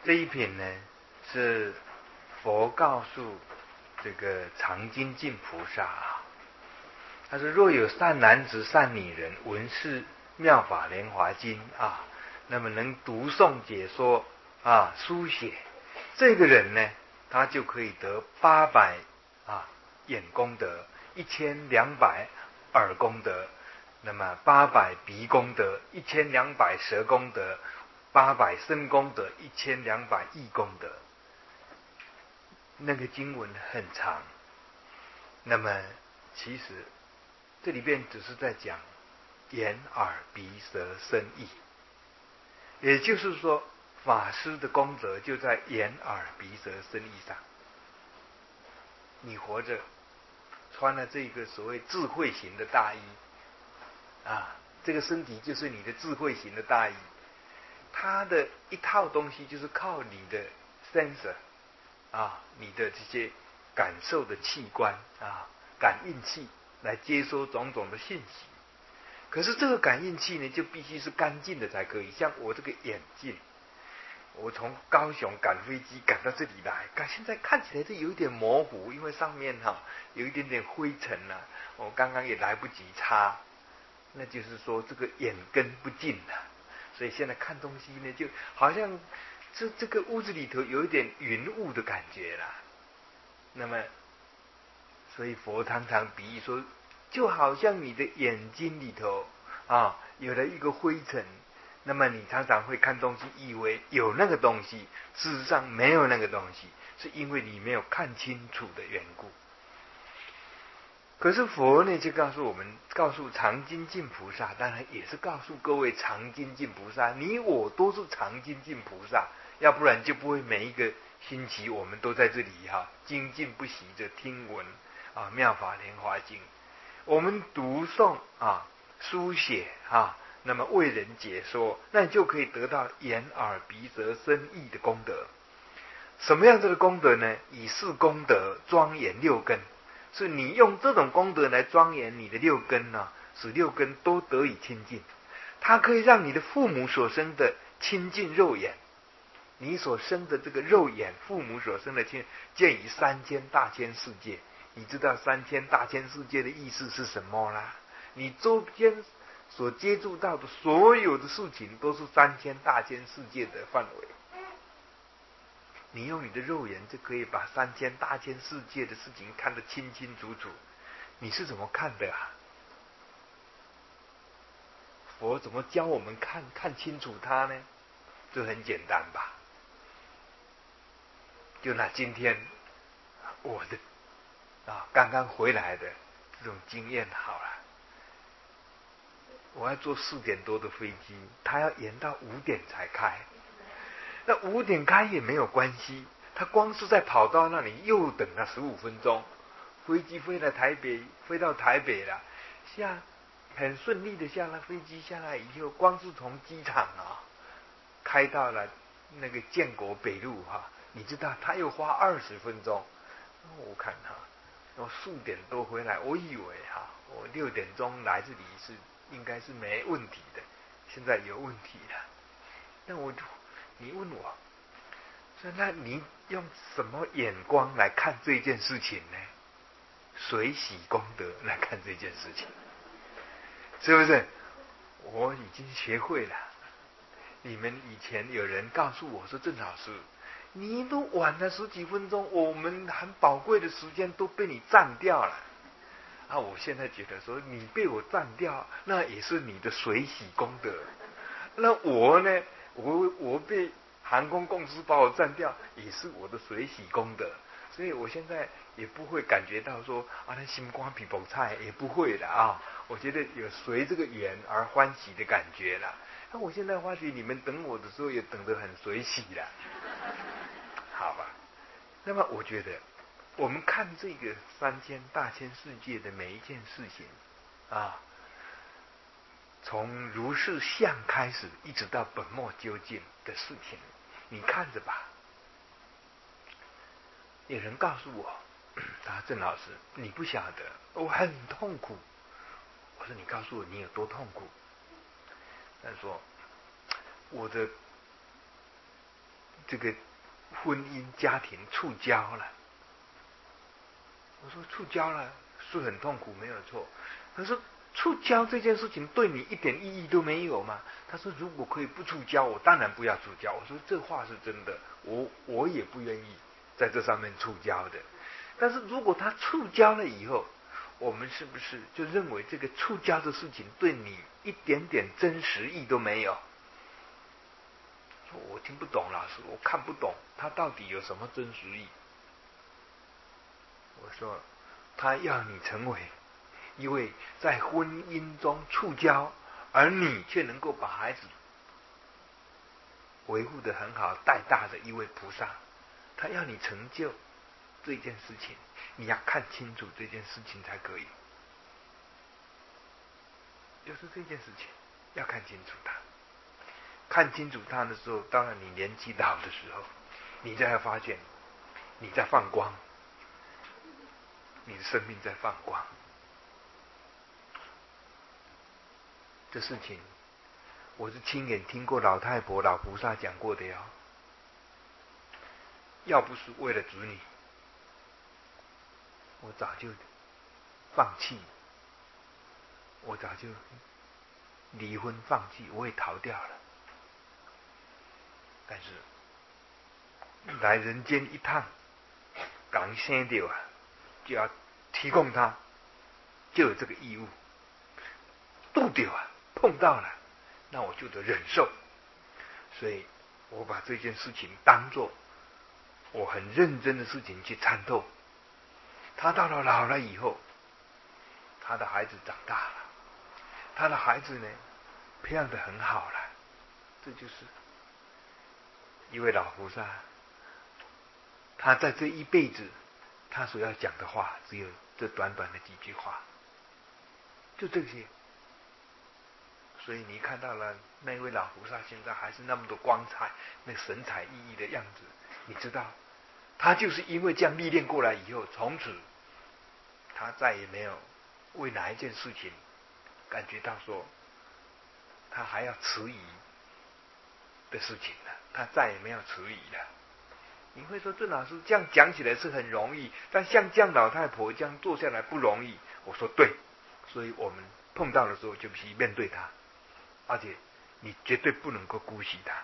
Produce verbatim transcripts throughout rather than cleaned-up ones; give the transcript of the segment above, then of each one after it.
这一品呢，是佛告诉这个常精进菩萨啊，他说：若有善男子、善女人闻是妙法莲华经啊，那么能读诵解说啊、书写，这个人呢，他就可以得八百啊眼功德，一千两百耳功德，那么八百鼻功德，一千两百舌功德，八百身功德，一千两百意功德。那个经文很长，那么其实这里边只是在讲眼耳鼻舌身意，也就是说法师的功德就在眼耳鼻舌身意上。你活着穿了这个所谓智慧型的大衣啊，这个身体就是你的智慧型的大衣，它的一套东西就是靠你的 sensor 啊，你的这些感受的器官啊，感应器来接收种种的信息。可是这个感应器呢，就必须是干净的才可以。像我这个眼镜，我从高雄赶飞机赶到这里来，现在看起来是有一点模糊，因为上面哈、啊、有一点点灰尘啊，我刚刚也来不及擦，那就是说这个眼根不净了，所以现在看东西呢，就好像这这个屋子里头有一点云雾的感觉啦。那么，所以佛常常比喻说，就好像你的眼睛里头啊有了一个灰尘，那么你常常会看东西以为有那个东西，事实上没有那个东西，是因为你没有看清楚的缘故。可是佛呢，就告诉我们，告诉常精进菩萨，当然也是告诉各位常精进菩萨，你我都是常精进菩萨，要不然就不会每一个星期我们都在这里哈、啊、精进不息的听闻啊妙法莲华经，我们读诵啊书写啊，那么为人解说，那你就可以得到眼耳鼻舌身意的功德。什么样子的功德呢？以是功德庄严六根，是你用这种功德来庄严你的六根呢、啊，使六根都得以清净。它可以让你的父母所生的清净肉眼，你所生的这个肉眼，父母所生的见见于三千大千世界。你知道三千大千世界的意思是什么啦？你周边所接触到的所有的事情，都是三千大千世界的范围。你用你的肉眼就可以把三千大千世界的事情看得清清楚楚。你是怎么看的啊？佛怎么教我们看看清楚它呢？这很简单吧？就拿今天我的啊刚刚回来的这种经验好了。我要坐四点多的飞机，他要延到五点才开。那五点开也没有关系，他光是在跑道那里又等了十五分钟，飞机飞到台北，飞到台北了，下很顺利的下了飞机，下来以后，光是从机场啊开到了那个建国北路哈、啊，你知道他又花二十分钟。我看哈、啊，我四点多回来，我以为哈、啊，我六点钟来这里是应该是没问题的，现在有问题了。那我就你问我，说那你用什么眼光来看这件事情呢？随喜功德来看这件事情，是不是？我已经学会了。你们以前有人告诉我说，郑老师，你都晚了十几分钟，我们很宝贵的时间都被你占掉了。啊，我现在觉得说，你被我占掉，那也是你的随喜功德。那我呢？我我被航空公司把我占掉，也是我的随喜功德。所以我现在也不会感觉到说啊，那心肝皮崩菜也不会的啊。我觉得有随这个缘而欢喜的感觉了。那我现在发觉你们等我的时候也等得很随喜了，好吧？那么我觉得，我们看这个三千大千世界的每一件事情啊，从如是相开始，一直到本末究竟的事情，你看着吧。有人告诉我，他说郑老师，你不晓得，我很痛苦。我说你告诉我你有多痛苦。他说我的这个婚姻家庭触礁了。我说触礁了是很痛苦，没有错。他说触礁这件事情对你一点意义都没有吗？他说如果可以不触礁，我当然不要触礁。我说这话是真的，我我也不愿意在这上面触礁的。但是如果他触礁了以后，我们是不是就认为这个触礁的事情对你一点点真实意都没有？说我听不懂，老师，我看不懂他到底有什么真实意。我说他要你成为一位在婚姻中触礁，而你却能够把孩子维护得很好带大的一位菩萨。他要你成就这件事情，你要看清楚这件事情才可以。就是这件事情要看清楚它，看清楚它的时候，当然你年纪老的时候，你才会发现你在放光，你的生命在放光。这事情我是亲眼听过老太婆老菩萨讲过的哟。要不是为了子女，我早就放弃，我早就离婚放弃，我也逃掉了。但是来人间一趟，刚生掉啊，就要提供他，就有这个义务。度掉啊，碰到了，那我就得忍受。所以我把这件事情当作我很认真的事情去参透。他到了老了以后，他的孩子长大了，他的孩子呢培养得很好了，这就是一位老菩萨，他在这一辈子他所要讲的话只有这短短的几句话，就这些。所以你看到了那位老菩萨现在还是那么多光彩，那神采奕奕的样子，你知道他就是因为这样历练过来以后，从此他再也没有为哪一件事情感觉到说他还要迟疑的事情了，他再也没有迟疑了。你会说郑老师这样讲起来是很容易，但像这样老太婆这样坐下来不容易。我说对，所以我们碰到的时候就必须面对他，而且你绝对不能够姑息他。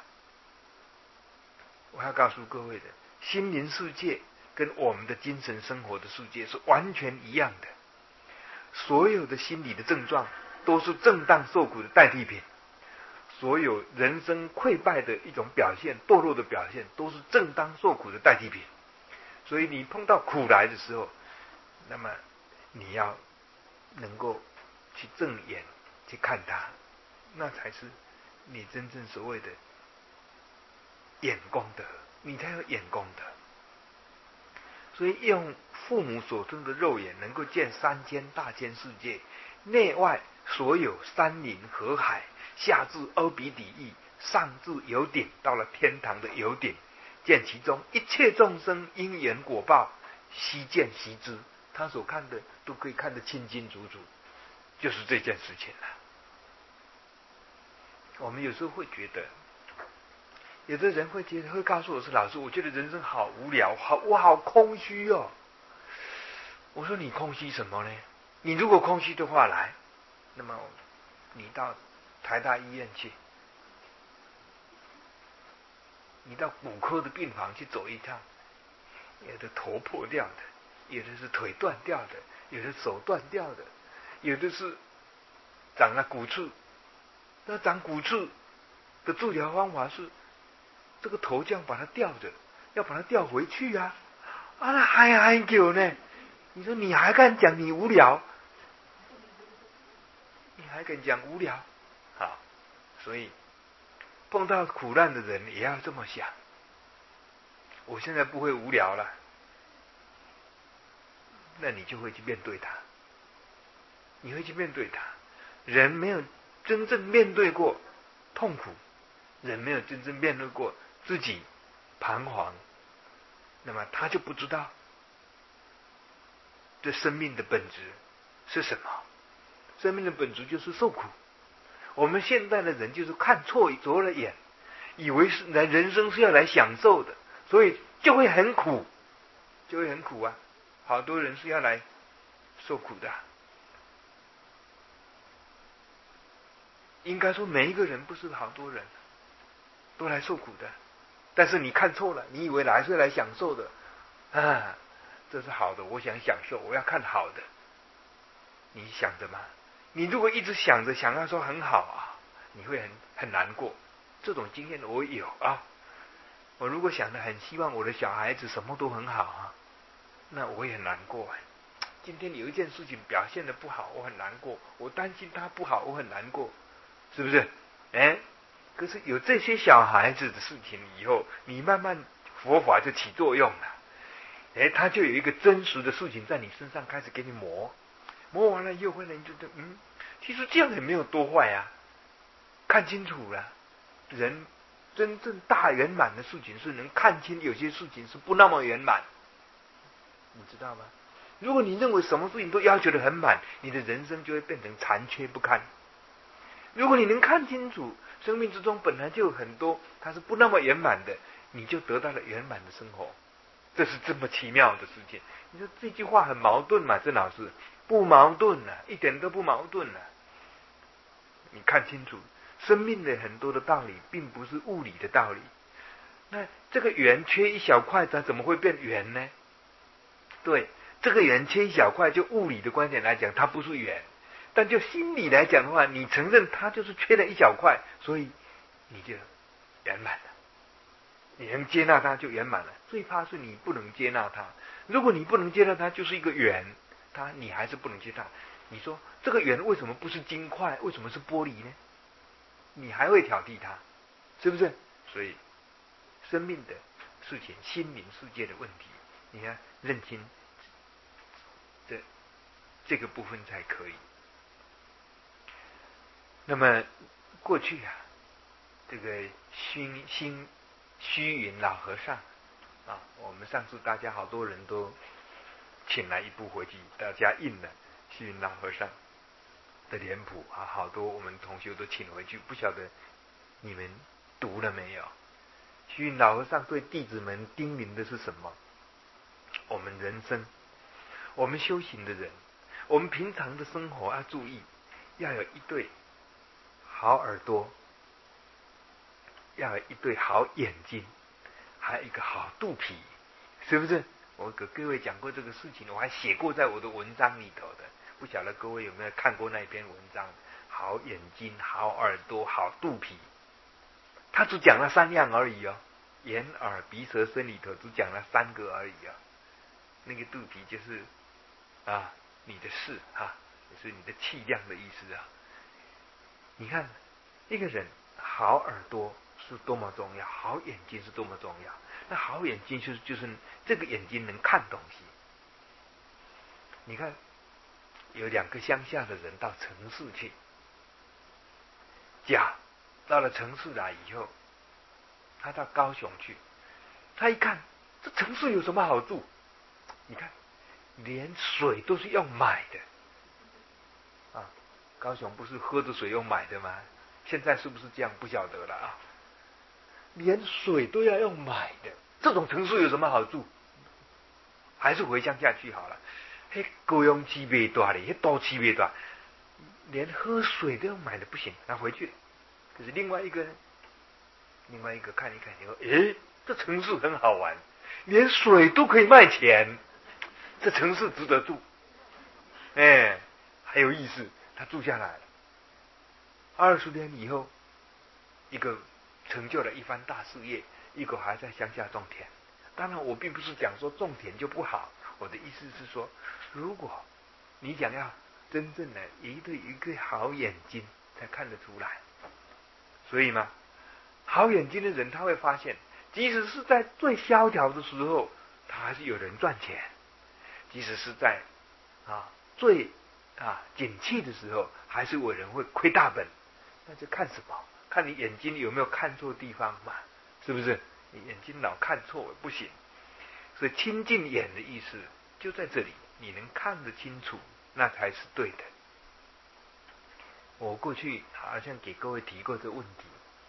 我要告诉各位的，心灵世界跟我们的精神生活的世界是完全一样的，所有的心理的症状都是正当受苦的代替品，所有人生溃败的一种表现，堕落的表现，都是正当受苦的代替品。所以你碰到苦来的时候，那么你要能够去正眼去看它，那才是你真正所谓的眼功德，你才有眼功德。所以用父母所生的肉眼能够见三千大千世界，内外所有山林河海，下至阿鼻底狱，上至有顶，到了天堂的有顶，见其中一切众生因缘果报，悉见悉知，他所看的都可以看得清清楚楚，就是这件事情了。我们有时候会觉得，有的人会觉得会告诉我说，老师，我觉得人生好无聊，好我好空虚哦。我说你空虚什么呢？你如果空虚的话，来，那么你到台大医院去，你到骨科的病房去走一趟，有的头破掉的，有的是腿断掉的，有的手断掉的，有的是长了骨刺。那长骨刺的治疗方法是这个头这样把它吊着，要把它吊回去啊！啊，那还很久呢。你说你还敢讲你无聊？你还敢讲无聊？好，所以碰到苦难的人也要这么想。我现在不会无聊了，那你就会去面对它，你会去面对它。人没有真正面对过痛苦，人没有真正面对过自己彷徨，那么他就不知道这生命的本质是什么。生命的本质就是受苦。我们现在的人就是看错走了眼， 以为是来人生是要来享受的，所以就会很苦，就会很苦啊！好多人是要来受苦的。应该说，每一个人不是好多人都来受苦的，但是你看错了，你以为来是来享受的啊，这是好的，我想享受，我要看好的。你想着吗？你如果一直想着想要说很好啊，你会很很难过。这种经验我有啊。我如果想着很希望我的小孩子什么都很好啊，那我也很难过。今天有一件事情表现得不好，我很难过，我担心他不好，我很难过，是不是？哎，可是有这些小孩子的事情以后，你慢慢佛法就起作用了。哎，他就有一个真实的事情在你身上开始给你磨，磨完了以后，会人就觉得，嗯，其实这样也没有多坏啊。看清楚了，人真正大圆满的事情是能看清有些事情是不那么圆满，你知道吗？如果你认为什么事情都要求得很满，你的人生就会变成残缺不堪。如果你能看清楚生命之中本来就有很多它是不那么圆满的，你就得到了圆满的生活。这是这么奇妙的事情。你说这句话很矛盾嘛？郑老师，不矛盾啊，一点都不矛盾啊。你看清楚生命的很多的道理并不是物理的道理。那这个圆缺一小块，它怎么会变圆呢？对，这个圆缺一小块，就物理的观点来讲，它不是圆。但就心理来讲的话，你承认它就是缺了一小块，所以你就圆满了。你能接纳它就圆满了。最怕是你不能接纳它。如果你不能接纳它，就是一个圆，它你还是不能接纳。你说这个圆为什么不是金块？为什么是玻璃呢？你还会挑剔它，是不是？所以生命的事情、心灵世界的问题，你要认清这这个部分才可以。那么过去啊，这个虚心虚云老和尚啊，我们上次大家好多人都请来一部回去，大家印了虚云老和尚的脸谱啊，好多我们同学都请回去，不晓得你们读了没有？虚云老和尚对弟子们叮咛的是什么？我们人生，我们修行的人，我们平常的生活要注意，要有一对好耳朵，要有一对好眼睛，还有一个好肚皮，是不是？我给各位讲过这个事情，我还写过在我的文章里头的，不晓得各位有没有看过那篇文章？好眼睛、好耳朵、好肚皮，他只讲了三样而已哦，眼耳鼻舌身里头只讲了三个而已啊。那个肚皮就是啊，你的事啊，也是你的气量的意思啊。你看一个人好耳朵是多么重要，好眼睛是多么重要。那好眼睛就是就是这个眼睛能看东西。你看有两个乡下的人到城市去，甲到了城市来以后，他到高雄去，他一看这城市有什么好处？你看连水都是要买的啊！高雄不是喝的水用买的吗？现在是不是这样？不晓得了啊！连水都要用买的，这种城市有什么好处？还是回乡下去好了。嘿，高雄市没大哩，嘿都市没大，连喝水都要买的不行，他回去了。可是另外一个呢？另外一个看一看以后，诶，这城市很好玩，连水都可以卖钱，这城市值得住。哎，还有意思，他住下来了。二十年以后，一个成就了一番大事业，一个还在乡下种田。当然，我并不是讲说种田就不好，我的意思是说，如果你想要真正的一对一个好眼睛，才看得出来。所以嘛，好眼睛的人他会发现，即使是在最萧条的时候，他还是有人赚钱；即使是在啊最啊景气的时候，还是有人会亏大本。那就看什么？看你眼睛有没有看错地方嘛？是不是？你眼睛老看错不行。所以清净眼的意思就在这里，你能看得清楚，那才是对的。我过去好像给各位提过这个问题，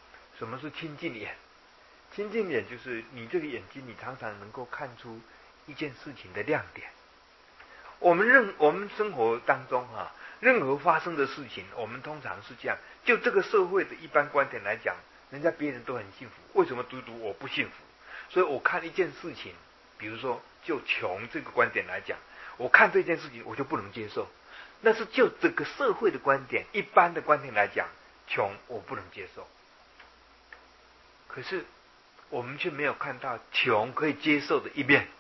什么是清净眼？清净眼就是你这个眼睛，你常常能够看出一件事情的亮点。我们任我们生活当中啊，任何发生的事情，我们通常是这样。就这个社会的一般观点来讲，人家别人都很幸福，为什么独独我不幸福？所以我看一件事情，比如说就穷这个观点来讲，我看这件事情我就不能接受。那是就这个社会的观点，一般的观点来讲，穷我不能接受。可是我们却没有看到穷可以接受的一面。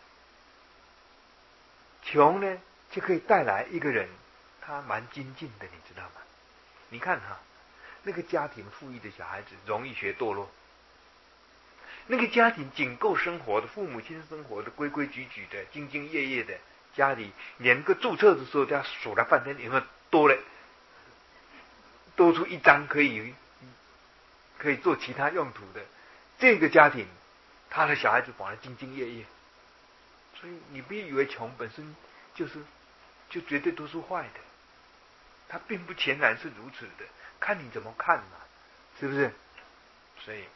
穷呢，就可以带来一个人他蛮精进的，你知道吗？你看哈，那个家庭富裕的小孩子容易学堕落，那个家庭仅够生活的，父母亲生活的规规矩矩的，兢兢业业的，家里连个注册的时候都要数了半天，有没有多了多出一张可以可以做其他用途的，这个家庭他的小孩子反而兢兢业业。所以你别以为穷本身就是就绝对都是坏的，它并不全然是如此的，看你怎么看嘛，是不是？所以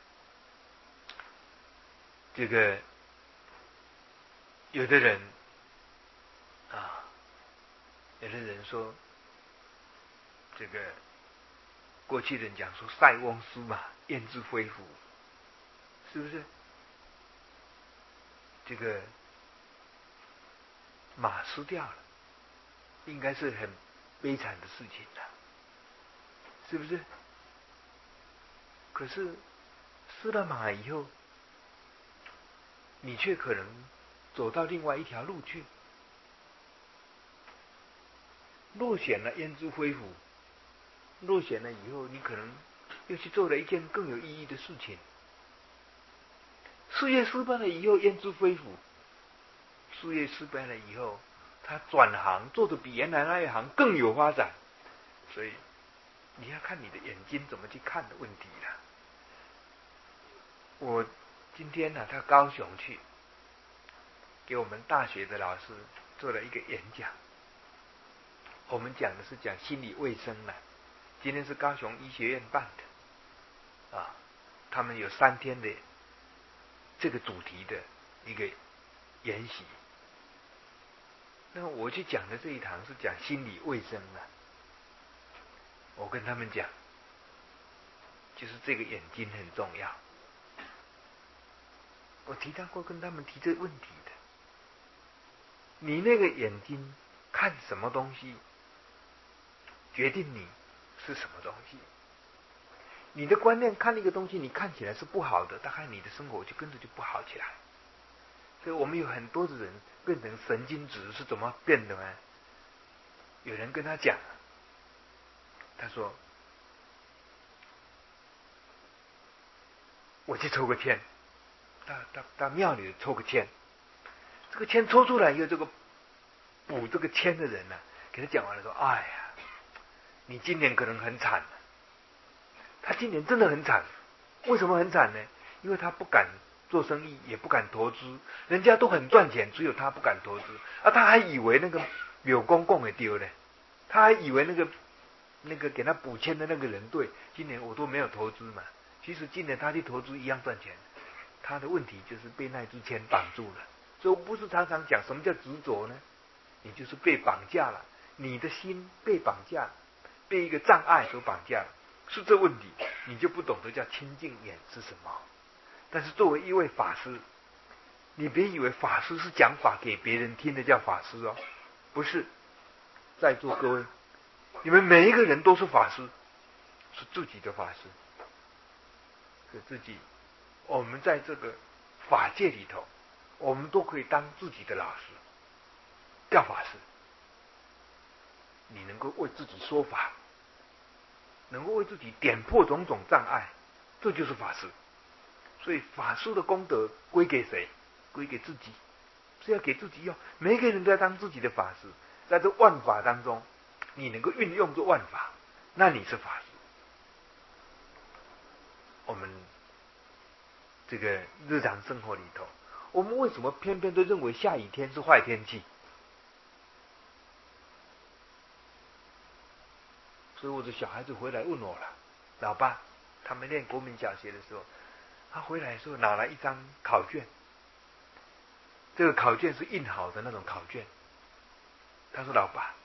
这个有的人啊，有的人说这个过去人讲说塞翁失马焉知非福，是不是？这个马失掉了，应该是很悲惨的事情的，是不是？可是失了马以后，你却可能走到另外一条路去。落选了焉知非福？落选了以后，你可能又去做了一件更有意义的事情。事业失败了以后焉知非福？事业失败了以后，他转行做的比原来那一行更有发展。所以你要看你的眼睛怎么去看的问题了。我今天呢、啊，到高雄去，给我们大学的老师做了一个演讲。我们讲的是讲心理卫生了。今天是高雄医学院办的，啊，他们有三天的这个主题的一个研习。那我去讲的这一堂是讲心理卫生的。我跟他们讲，就是这个眼睛很重要。我提到过跟他们提这个问题的，你那个眼睛看什么东西，决定你是什么东西。你的观念看一个东西，你看起来是不好的，大概你的生活就跟着就不好起来。所以我们有很多的人变成神经质是怎么变的呢？有人跟他讲，他说我去抽个签，到到到庙里抽个签，这个签抽出来以后，这个补这个签的人呢、啊，给他讲完了说，哎呀，你今年可能很惨。他今年真的很惨，为什么很惨呢？因为他不敢做生意，也不敢投资，人家都很赚钱，只有他不敢投资。啊，他还以为那个柳公公也丢了，他还以为那个那个给他补签的那个人对，今年我都没有投资嘛。其实今年他去投资一样赚钱，他的问题就是被那支签绑住了。所以我不是常常讲什么叫执着呢？你就是被绑架了，你的心被绑架，被一个障碍所绑架了。是这问题，你就不懂得叫清净眼是什么。但是作为一位法师，你别以为法师是讲法给别人听的叫法师哦，不是。在座各位，你们每一个人都是法师，是自己的法师，是自己。我们在这个法界里头，我们都可以当自己的老师，叫法师。你能够为自己说法，能够为自己点破种种障碍，这就是法师。所以法师的功德归给谁？归给自己，是要给自己用。每个人都要当自己的法师，在这万法当中，你能够运用这万法，那你是法师。我们这个日常生活里头，我们为什么偏偏都认为下雨天是坏天气？所以我的小孩子回来问我了，老爸， 他们念国民小学的时候，他回来的时候拿来一张考卷，这个考卷是印好的那种考卷。他说：“老爸，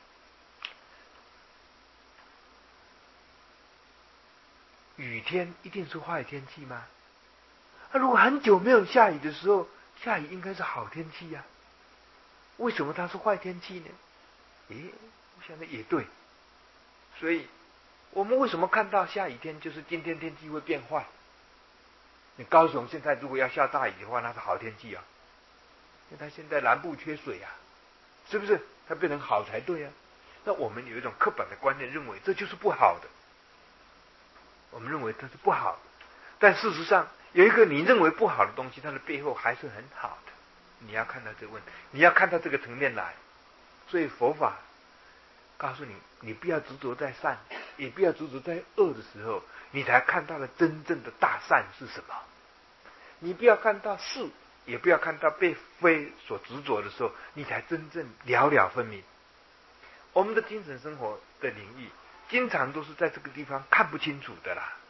雨天一定是坏天气吗？那、啊、如果很久没有下雨的时候，下雨应该是好天气呀、啊，为什么它是坏天气呢？”诶，我想的也对。所以我们为什么看到下雨天就是今天天气会变坏？你高雄现在如果要下大雨的话，那是好天气啊，因为它现在南部缺水啊，是不是？它变成好才对啊。那我们有一种刻板的观念，认为这就是不好的，我们认为这是不好的，但事实上有一个你认为不好的东西，它的背后还是很好的。你要看到这个问题，你要看到这个层面来。所以佛法告诉你，你不要执着在善，也不要执着在恶的时候，你才看到了真正的大善是什么。你不要看到是，也不要看到被非所执着的时候，你才真正了了分明。我们的精神生活的领域，经常都是在这个地方看不清楚的啦。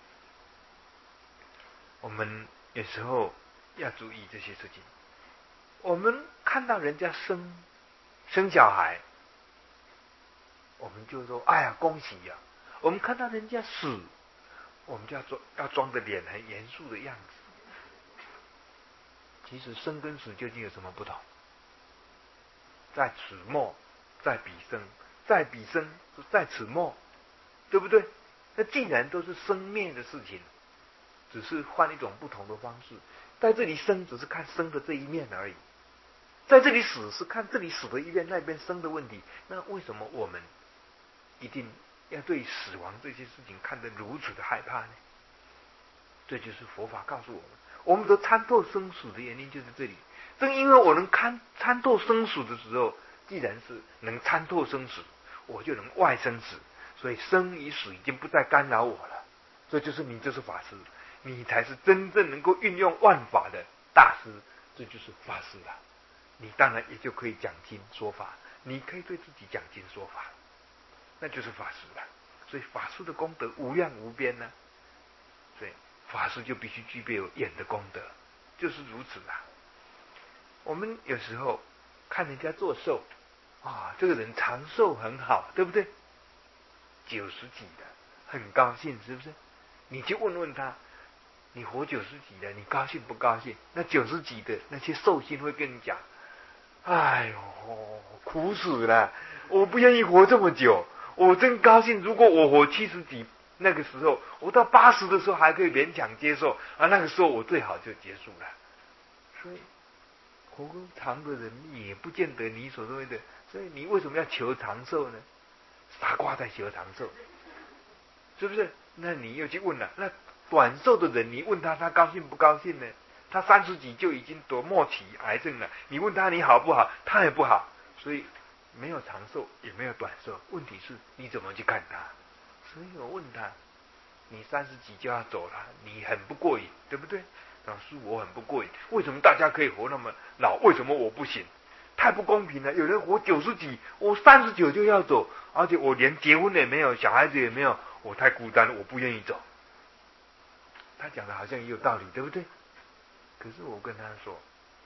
我们有时候要注意这些事情。我们看到人家生生小孩，我们就说：“哎呀，恭喜呀、啊！”我们看到人家死，我们就要装要装着脸很严肃的样子。其实生跟死究竟有什么不同？在此末，在彼生，在彼生，在此末，对不对？那既然都是生灭的事情，只是换一种不同的方式。在这里生，只是看生的这一面而已；在这里死，是看这里死的一面，那边生的问题。那为什么我们一定要对死亡这些事情看得如此的害怕呢？这就是佛法告诉我们，我们都参透生死的原因就是这里。正因为我能看参透生死的时候，既然是能参透生死，我就能外生死，所以生与死已经不再干扰我了。这就是你就是法师，你才是真正能够运用万法的大师，这就是法师了。你当然也就可以讲经说法，你可以对自己讲经说法，那就是法师了。所以法师的功德无量无边呢、啊，所以法师就必须具备有眼的功德，就是如此啊。我们有时候看人家做寿啊，这个人长寿很好，对不对？九十几的，很高兴，是不是？你去问问他，你活九十几的，你高兴不高兴？那九十几的那些寿星会跟你讲：“哎呦，苦死了！我不愿意活这么久，我真高兴。如果我活七十几，那个时候我到八十的时候还可以勉强接受，而那个时候我最好就结束了。”所以活长的人也不见得你所认为的，所以你为什么要求长寿呢？傻瓜在求长寿，是不是？那你又去问了，那短寿的人，你问他，他高兴不高兴呢？他三十几就已经得末期癌症了，你问他你好不好？他也不好，所以没有长寿，也没有短寿。问题是你怎么去看他？所以我问他，你三十几就要走了，你很不过瘾，对不对？老师，我很不过瘾，为什么大家可以活那么老，为什么我不行？太不公平了！有人活九十几，我三十九就要走，而且我连结婚也没有，小孩子也没有，我太孤单了，我不愿意走。他讲的好像也有道理，对不对？可是我跟他说，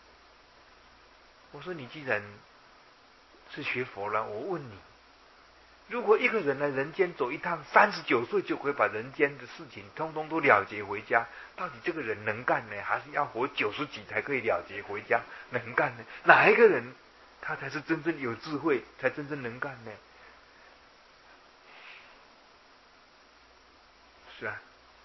我说你既然是学佛了，我问你，如果一个人来人间走一趟，三十九岁就可以把人间的事情通通都了结回家，到底这个人能干呢，还是要活九十几才可以了结回家？能干呢？哪一个人他才是真正有智慧，才真正能干呢？是啊，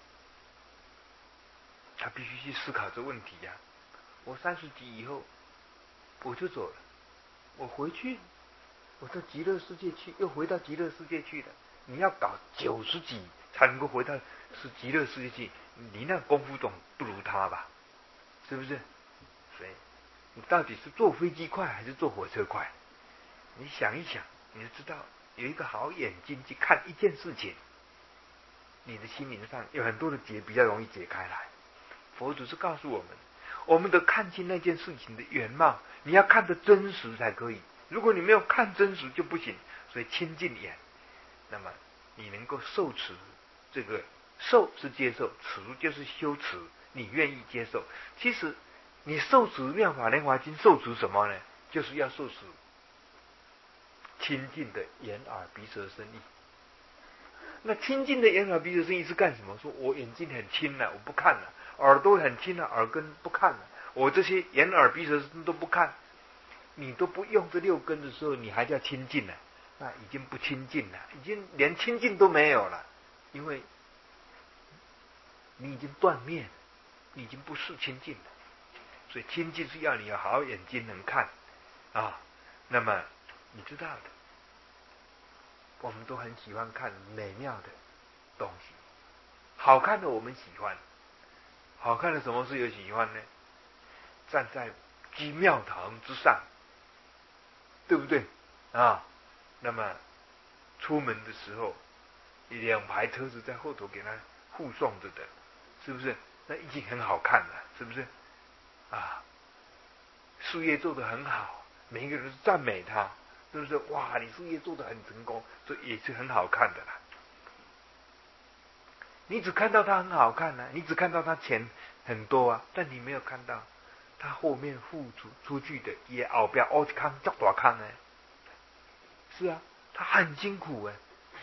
他必须去思考这问题呀、啊。我三十几以后我就走了，我回去，我到极乐世界去，又回到极乐世界去了。你要搞九十几才能够回到是极乐世界去，你那功夫总不如他吧？是不是？所以你到底是坐飞机快还是坐火车快？你想一想，你就知道有一个好眼睛去看一件事情，你的心灵上有很多的结比较容易解开来。佛祖是告诉我们，我们得看清那件事情的原貌，你要看得真实才可以。如果你没有看真实就不行。所以清净眼，那么你能够受持这个受是接受，持就是修持，你愿意接受。其实你受持妙法莲华经，受持什么呢？就是要受持清净的眼耳鼻舌身意。那清净的眼耳鼻舌身意是干什么？说我眼睛很清了，我不看了；耳朵很清了，耳根不看了。我这些眼耳鼻舌身都不看，你都不用这六根的时候，你还叫清净呢？那已经不清净了，已经连清净都没有了，因为你已经断灭，你已经不是清净了。所以清净是要你要好眼睛能看啊。那么你知道的，我们都很喜欢看美妙的东西，好看的我们喜欢，好看的什么是有喜欢呢？站在居庙堂之上，对不对啊？那么出门的时候，两排车子在后头给他护送着的，是不是？那已经很好看了，是不是？啊，事业做得很好，每一个人都赞美他，是不是？哇，你事业做得很成功，这也是很好看的啦。你只看到他很好看啊，你只看到他钱很多啊，但你没有看到他后面付出出去的也后边凹康叫大康呢。是啊，他很辛苦哎，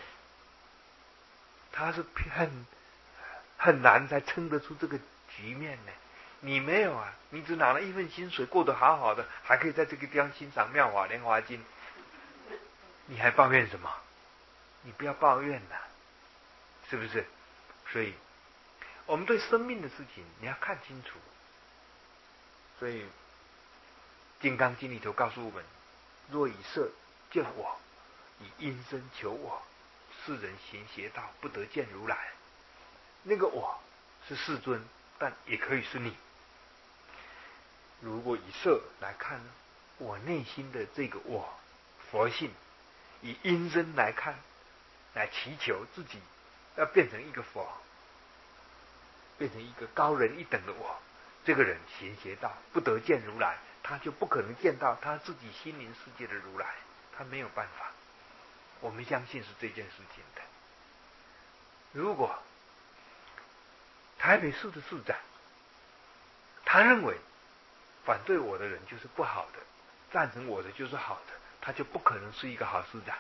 他是很很难才撑得出这个局面呢。你没有啊，你只拿了一份薪水，过得好好的，还可以在这个地方欣赏妙法莲华经，你还抱怨什么？你不要抱怨了，是不是？所以我们对生命的事情你要看清楚。所以《金刚经》里头告诉我们，若以色见我，以音声求我，世人行邪道，不得见如来。那个我是世尊，但也可以是你。如果以色来看我内心的这个我佛性，以音声来看，来祈求自己要变成一个佛，变成一个高人一等的我，这个人行邪道，不得见如来，他就不可能见到他自己心灵世界的如来，他没有办法。我们相信是这件事情的。如果台北市的市长，他认为反对我的人就是不好的，赞成我的就是好的，他就不可能是一个好市长。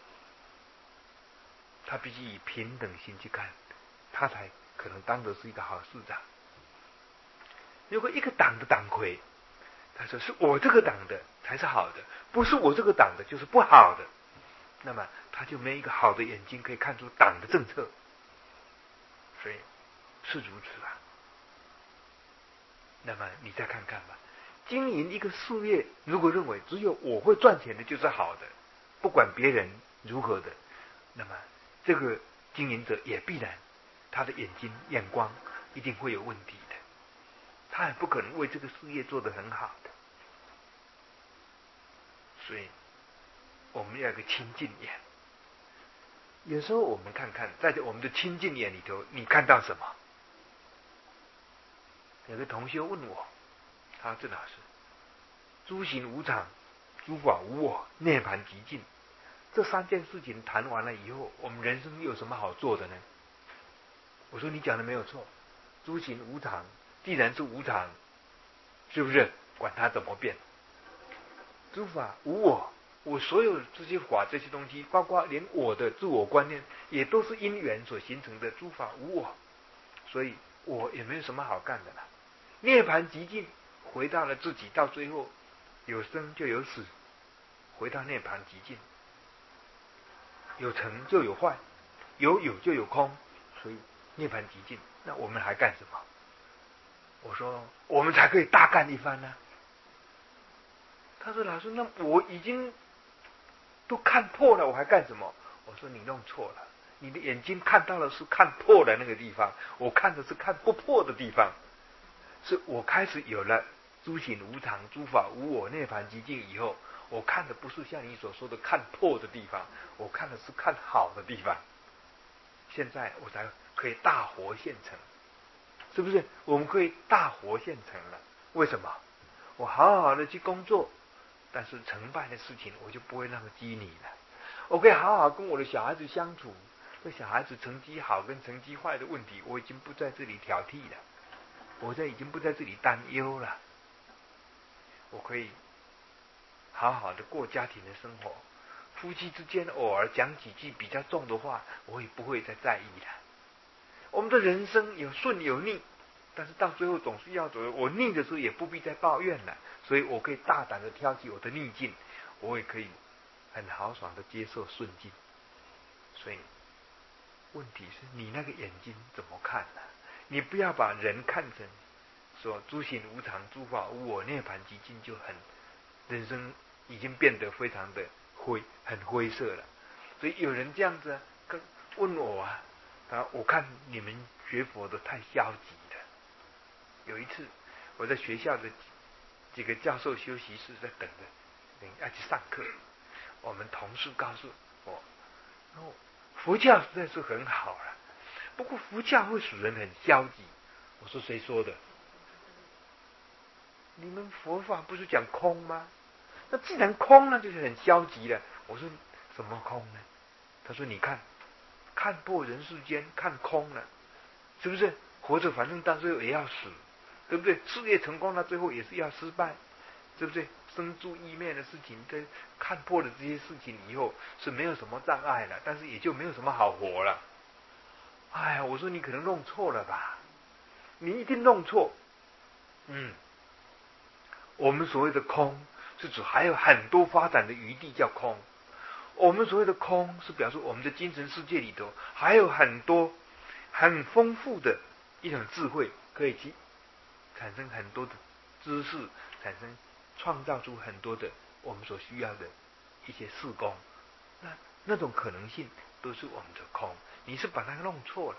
他必须以平等心去看，他才可能当得是一个好市长。如果一个党的党魁，他说是我这个党的才是好的，不是我这个党的就是不好的，那么他就没有一个好的眼睛可以看出党的政策。所以是如此啊。那么你再看看吧，经营一个事业，如果认为只有我会赚钱的就是好的，不管别人如何的，那么这个经营者也必然他的眼睛眼光一定会有问题的，他也不可能为这个事业做得很好的。所以我们要有个清净眼。有时候我们看看在我们的清净眼里头，你看到什么？有个同学问我，他说郑老师，诸行无常，诸法无我，涅槃极尽，这三件事情谈完了以后，我们人生有什么好做的呢？我说你讲的没有错，诸行无常，既然是无常，是不是管它怎么变？诸法无我，我所有这些法这些东西，包括连我的自我观念，也都是因缘所形成的。诸法无我，所以我也没有什么好干的了。涅槃极尽，回到了自己，到最后有生就有死，回到涅槃极尽，有成就有坏，有有就有空，所以涅槃极尽。那我们还干什么？我说我们才可以大干一番呢、啊。他说老师，那我已经都看破了，我还干什么？我说你弄错了，你的眼睛看到的是看破的那个地方，我看的是看不破的地方。是我开始有了诸行无常，诸法无我，涅槃极尽以后，我看的不是像你所说的看破的地方，我看的是看好的地方。现在我才可以大活现成，是不是？我们可以大活现成了。为什么？我好好的去工作，但是成败的事情我就不会那么激你了。我可以好好跟我的小孩子相处， 这小孩子成绩好跟成绩坏的问题，我已经不在这里挑剔了，我在已经不在这里担忧了。我可以好好的过家庭的生活，夫妻之间偶尔讲几句比较重的话，我也不会再在意了。我们的人生有顺有逆，但是到最后总是要走。我逆的时候也不必再抱怨了，所以我可以大胆的挑起我的逆境，我也可以很豪爽的接受顺境。所以问题是你那个眼睛怎么看呢？你不要把人看成说诸行无常，诸法无我，涅槃寂静就很人生已经变得非常的灰，很灰色了。所以有人这样子、啊、跟问我啊，啊，我看你们学佛的太消极了。有一次我在学校的几个教授休息室在等着，等要去上课。我们同事告诉我，哦，佛教实在是很好了，不过佛教会使人很消极。我说谁说的？你们佛法不是讲空吗？那既然空那就是很消极了。我说什么空呢？他说你看看破人世间，看空了，是不是？活着反正到最后也要死，对不对？事业成功到最后也是要失败，对不对？生住意灭的事情，这看破了这些事情以后是没有什么障碍了，但是也就没有什么好活了。哎呀，我说你可能弄错了吧？你一定弄错。嗯，我们所谓的空是指还有很多发展的余地叫空。我们所谓的空是表示我们的精神世界里头还有很多很丰富的一种智慧，可以去产生很多的知识，产生创造出很多的我们所需要的一些事工。那那种可能性都是我们的空，你是把它弄错了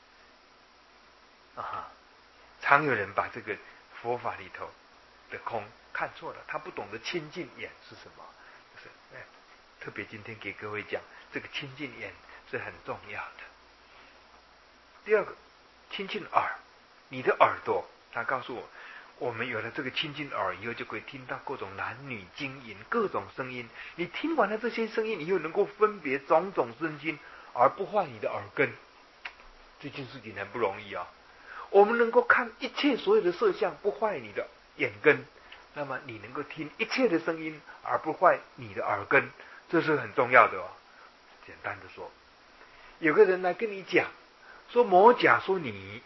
啊！常有人把这个佛法里头的空看错了，他不懂得清净眼是什么。就是哎，特别今天给各位讲，这个清净眼是很重要的。第二个，清净耳，你的耳朵，他告诉我，我们有了这个清净耳以后，就可以听到各种男女经音，各种声音。你听完了这些声音以后，能够分别种种声音，而不坏你的耳根。这件事情很不容易啊！我们能够看一切所有的色相，不坏你的眼根，那么你能够听一切的声音，而不坏你的耳根，这是很重要的哦。简单的说，有个人来跟你讲，说某甲说你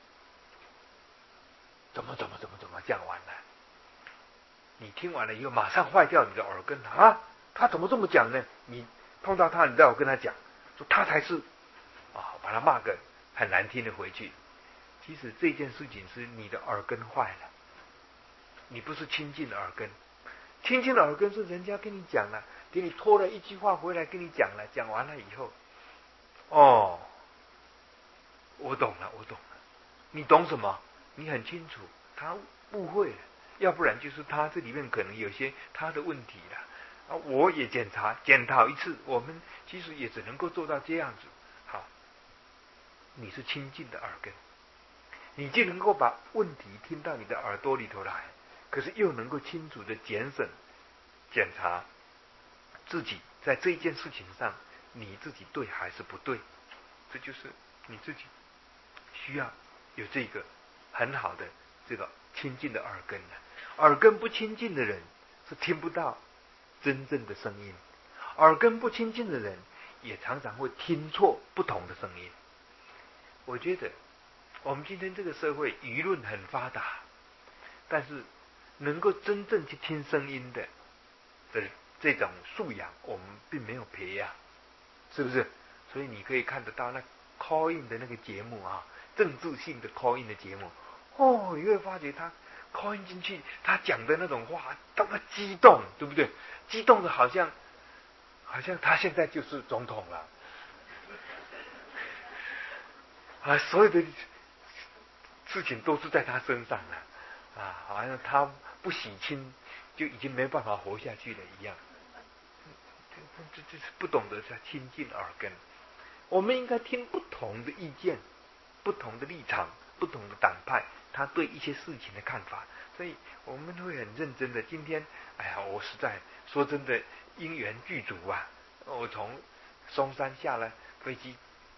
怎么怎么怎么怎么讲完了，你听完了以后马上坏掉你的耳根啊！他怎么这么讲呢？你碰到他，你再我跟他讲，说他才是啊，把他骂个很难听的回去。其实这件事情是你的耳根坏了，你不是清净的耳根。清净的耳根是人家跟你讲了，给你拖了一句话回来跟你讲了，讲完了以后，哦，我懂了，我懂了。你懂什么？你很清楚，他误会了，要不然就是他这里面可能有些他的问题了。啊，我也检查检讨一次，我们其实也只能够做到这样子。好，你是清净的耳根。你就能够把问题听到你的耳朵里头来，可是又能够清楚的检审、检查自己在这一件事情上，你自己对还是不对？这就是你自己需要有这个很好的这个清净的耳根的。耳根不清净的人是听不到真正的声音，耳根不清净的人也常常会听错不同的声音。我觉得我们今天这个社会舆论很发达，但是能够真正去听声音的的这种素养，我们并没有培养，是不是？所以你可以看得到那 call in 的那个节目啊，政治性的 call in 的节目，哦，你会发觉他 call in 进去，他讲的那种话，那么激动，对不对？激动的好像好像他现在就是总统了，啊，所有的事情都是在他身上了，啊，好像他不洗清就已经没办法活下去了一样。这这是不懂得在亲近耳根。我们应该听不同的意见、不同的立场、不同的党派，他对一些事情的看法。所以我们会很认真的。今天，哎呀，我实在说真的，因缘具足啊！我从松山下了飞机，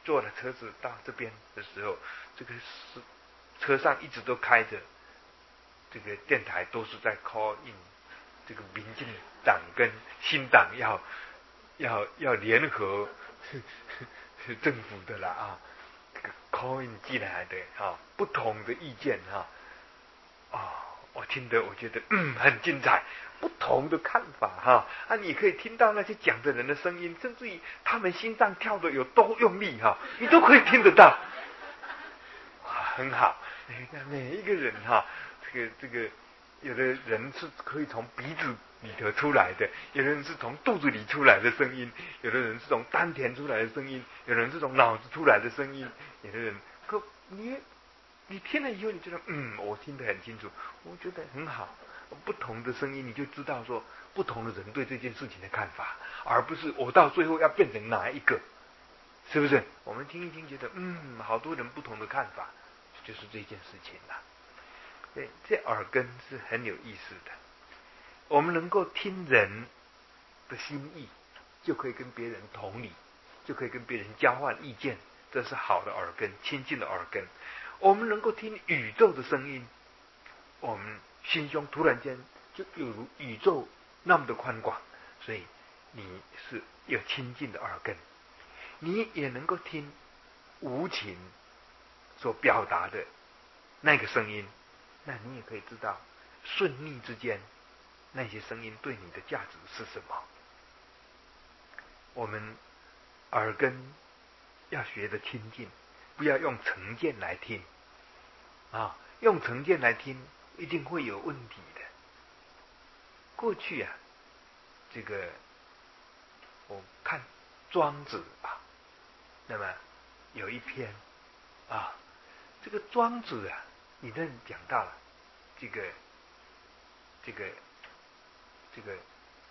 坐了车子到这边的时候，这个是车上一直都开着，这个电台都是在 call in 这个民进党跟新党要要要联合政府的啦啊，这个 call in 进来的啊，不同的意见哈啊。哦我听得我觉得嗯很精彩，不同的看法哈啊，你可以听到那些讲的人的声音，甚至于他们心脏跳的有多用力哈，你都可以听得到，哇，很好。每一个人哈，这个这个，有的人是可以从鼻子里头出来的，有的人是从肚子里出来的声音，有的人是从丹田出来的声音，有的人是从脑子出来的声音，有的人可你。你听了以后，你觉得嗯，我听得很清楚，我觉得很好。不同的声音，你就知道说不同的人对这件事情的看法，而不是我到最后要变成哪一个，是不是？我们听一听，觉得嗯，好多人不同的看法，就是这件事情啦。对，这耳根是很有意思的。我们能够听人的心意，就可以跟别人同理，就可以跟别人交换意见，这是好的耳根，亲近的耳根。我们能够听宇宙的声音，我们心胸突然间就有如宇宙那么的宽广，所以你是有亲近的耳根。你也能够听无情所表达的那个声音，那你也可以知道顺逆之间那些声音对你的价值是什么。我们耳根要学得亲近，不要用成见来听啊！用成见来听，一定会有问题的。过去啊，这个我看庄子啊，那么有一篇啊，这个庄子啊，里面讲到了这个这个这个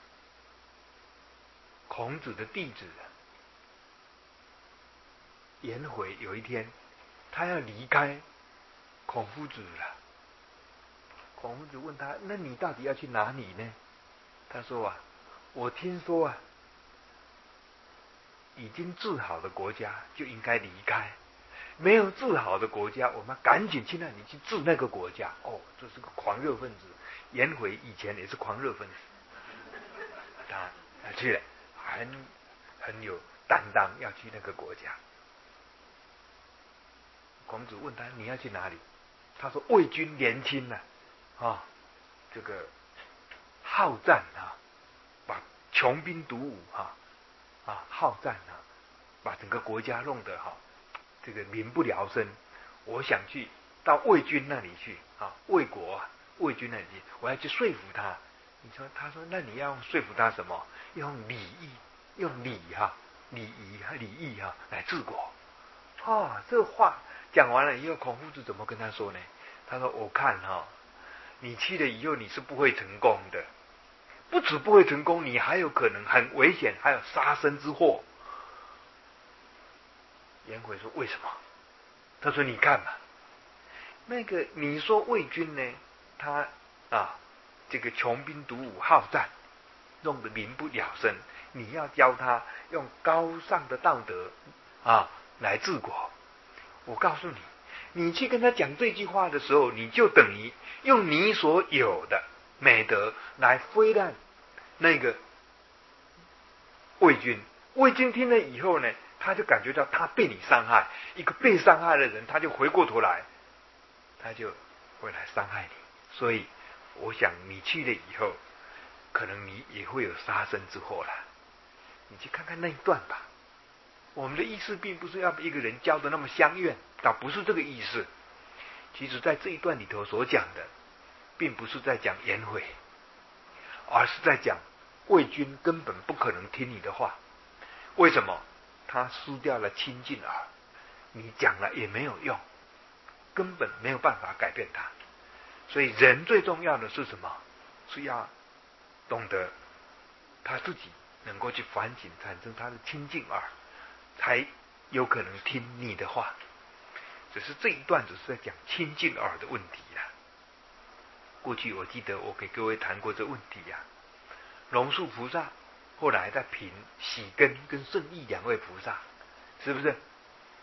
孔子的弟子啊，颜回有一天，他要离开孔夫子了。孔夫子问他：“那你到底要去哪里呢？”他说：“啊，我听说啊，已经治好的国家就应该离开，没有治好的国家，我们赶紧去那里去治那个国家。”哦，这是个狂热分子。颜回以前也是狂热分子，他去了，很很有担当，要去那个国家。孔子问他：“你要去哪里？”他说：“魏军年轻啊，啊，这个好战啊，把穷兵黩武啊，啊好战啊，把整个国家弄得哈、啊，这个民不聊生。我想去到魏军那里去啊，魏国啊，魏军那里去，我要去说服他。”你说，他说：“那你要说服他什么？用礼义，用礼哈、啊，礼仪和礼义哈、啊、来治国。”啊，这话讲完了以后，孔夫子怎么跟他说呢？他说：“我看哈、哦，你去了以后你是不会成功的，不止不会成功，你还有可能很危险，还有杀身之祸。”颜回说：“为什么？”他说：“你看嘛，那个你说魏军呢，他啊，这个穷兵黩武好战，弄得民不聊生。你要教他用高尚的道德啊来治国。我告诉你，你去跟他讲这句话的时候，你就等于用你所有的美德来非难那个魏军。魏军听了以后呢，他就感觉到他被你伤害，一个被伤害的人，他就回过头来，他就会来伤害你。所以，我想你去了以后，可能你也会有杀身之祸了。你去看看那一段吧。我们的意思并不是要一个人教的那么相怨，倒不是这个意思。其实在这一段里头所讲的，并不是在讲颜回，而是在讲魏军根本不可能听你的话。为什么？他失掉了亲近耳，你讲了也没有用，根本没有办法改变他。所以人最重要的是什么？是要懂得他自己能够去反省，产生他的亲近耳，才有可能听你的话。只是这一段只是在讲亲近耳的问题呀、啊。过去我记得我给各位谈过这问题呀、啊。龙树菩萨后来在评喜根跟圣意两位菩萨，是不是？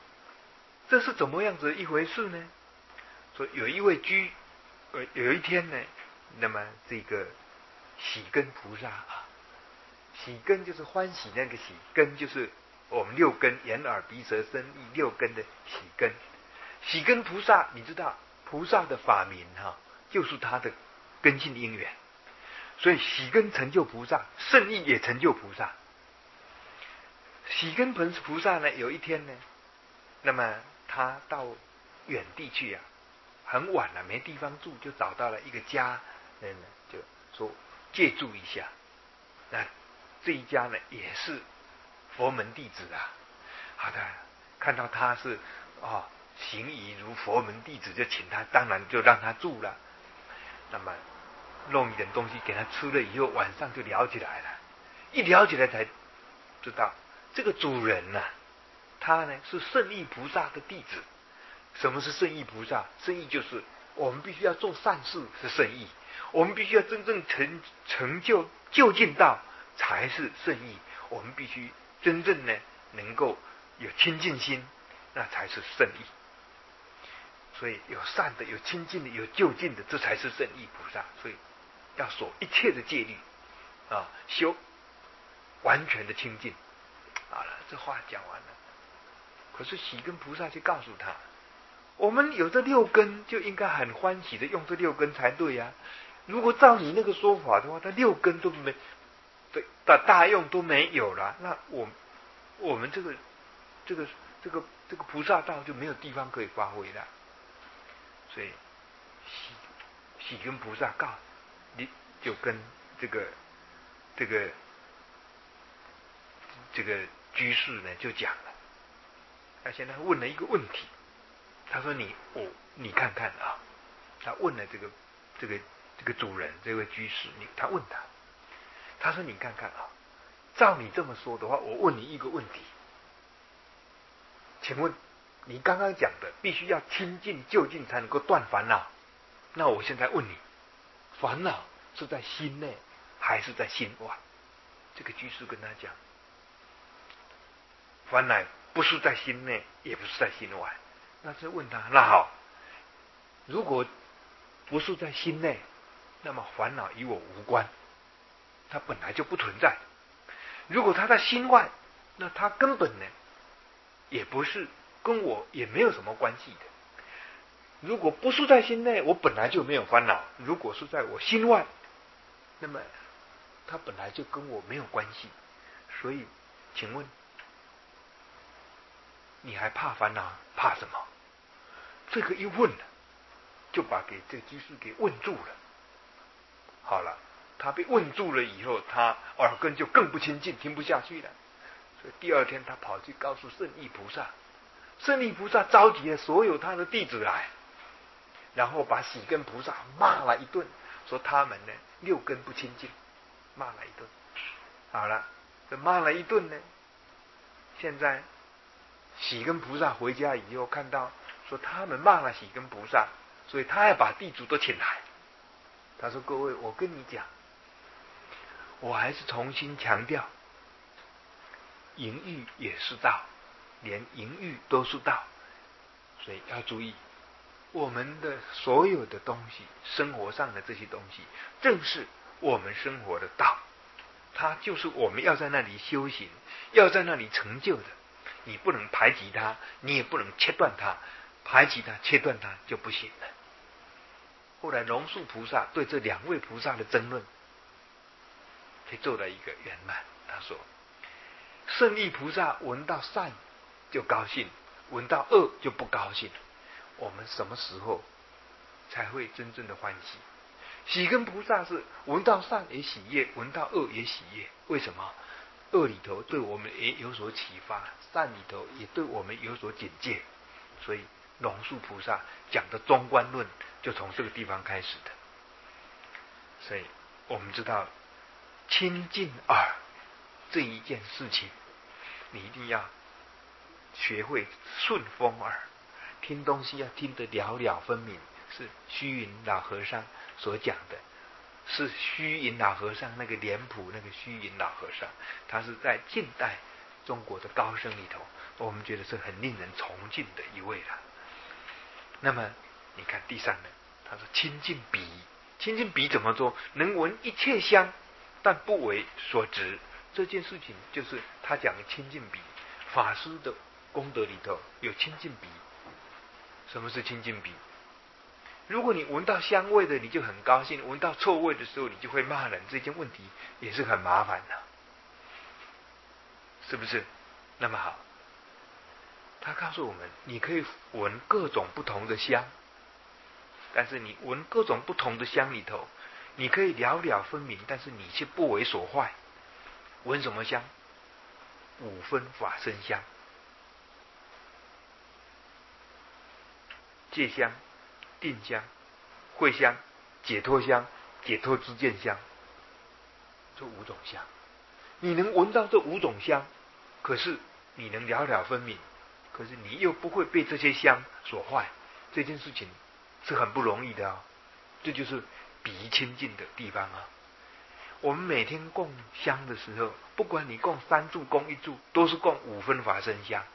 这是怎么样子一回事呢？说有一位居，呃，有一天呢，那么这个喜根菩萨啊，喜根就是欢喜那个喜，根就是我们六根眼耳鼻舌身意六根的喜根。喜根菩萨，你知道菩萨的法名哈、啊，就是他的根性因缘，所以喜根成就菩萨，圣意也成就菩萨。喜根菩萨呢，有一天呢，那么他到远地去啊，很晚了，没地方住，就找到了一个家，嗯，就说借住一下。那这一家呢，也是佛门弟子啊。好的，看到他是啊，行仪如佛门弟子，就请他，当然就让他住了。那么弄一点东西给他吃了以后，晚上就聊起来了。一聊起来才知道，这个主人呢、啊，他呢是圣意菩萨的弟子。什么是圣意菩萨？圣意就是我们必须要做善事是圣意，我们必须要真正成成就就近道才是圣意。我们必须真正呢能够有亲近心，那才是圣意。所以有善的、有亲近的、有就近的，这才是圣意菩萨。所以要守一切的戒律啊，修完全的清净。好了，这话讲完了。可是喜根菩萨就告诉他，我们有这六根，就应该很欢喜的用这六根才对呀、啊。如果照你那个说法的话，他六根都没的大用都没有了，那我我们这个这个这个这个菩萨道就没有地方可以发挥了。所以喜喜根菩萨告你，就跟这个这个这个居士呢就讲了，他现在问了一个问题，他说你我你看看啊，他问了这个这个这个主人这位居士，你他问他，他说你看看啊，照你这么说的话，我问你一个问题，请问你刚刚讲的必须要亲近就近才能够断烦恼，那我现在问你，烦恼是在心内还是在心外？这个居士跟他讲，烦恼不是在心内，也不是在心外。那就问他，那好，如果不是在心内，那么烦恼与我无关，它本来就不存在。如果它在心外，那它根本呢也不是跟我也没有什么关系的。如果不是在心内，我本来就没有烦恼；如果是在我心外，那么它本来就跟我没有关系。所以，请问你还怕烦恼？怕什么？这个一问，就把给这居士给问住了。好了，他被问住了以后，他耳根就更不清净，听不下去了。所以第二天，他跑去告诉圣意菩萨。圣意菩萨召集了所有他的弟子来，然后把喜根菩萨骂了一顿，说他们呢六根不清净，骂了一顿。好了，这骂了一顿呢，现在喜根菩萨回家以后，看到说他们骂了喜根菩萨，所以他要把地主都请来。他说：“各位，我跟你讲，我还是重新强调，淫欲也是道，连淫欲都是道，所以要注意，我们的所有的东西，生活上的这些东西，正是我们生活的道，它就是我们要在那里修行，要在那里成就的。你不能排挤它，你也不能切断它，排挤它、切断它就不行了。”后来龙树菩萨对这两位菩萨的争论，可以做了一个圆满。他说：圣意菩萨闻到善就高兴，闻到恶就不高兴。我们什么时候才会真正的欢喜？喜根菩萨是闻到善也喜悦，闻到恶也喜悦。为什么？恶里头对我们也有所启发，善里头也对我们有所警戒。所以龙树菩萨讲的中观论就从这个地方开始的。所以我们知道亲近耳这一件事情，你一定要学会顺风耳，听东西要听得了了分明。是虚云老和尚所讲的，是虚云老和尚那个脸谱那个虚云老和尚，他是在近代中国的高僧里头我们觉得是很令人崇敬的一位了。那么你看第三呢，他说清净鼻，清净鼻怎么做？能闻一切香，但不为所执。这件事情就是他讲的清净鼻。法师的功德里头有清净鼻。什么是清净鼻？如果你闻到香味的，你就很高兴；闻到臭味的时候，你就会骂人。这件问题也是很麻烦的，是不是？那么好，他告诉我们，你可以闻各种不同的香，但是你闻各种不同的香里头，你可以了了分明，但是你却不为所坏。闻什么香？五分法身香、戒香、定香、慧香、解脱香、解脱之见香，这五种香，你能闻到这五种香，可是你能了了分明，可是你又不会被这些香所坏，这件事情是很不容易的啊、哦。这就是鼻清净的地方啊。我们每天供香的时候，不管你供三炷、供一炷，都是供五分法身香。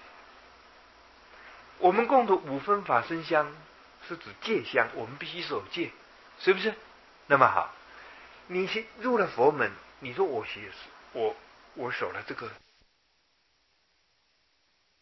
我们供的五分法身香是指戒香，我们必须守戒，是不是？那么好，你入了佛门，你说我学我我守了这个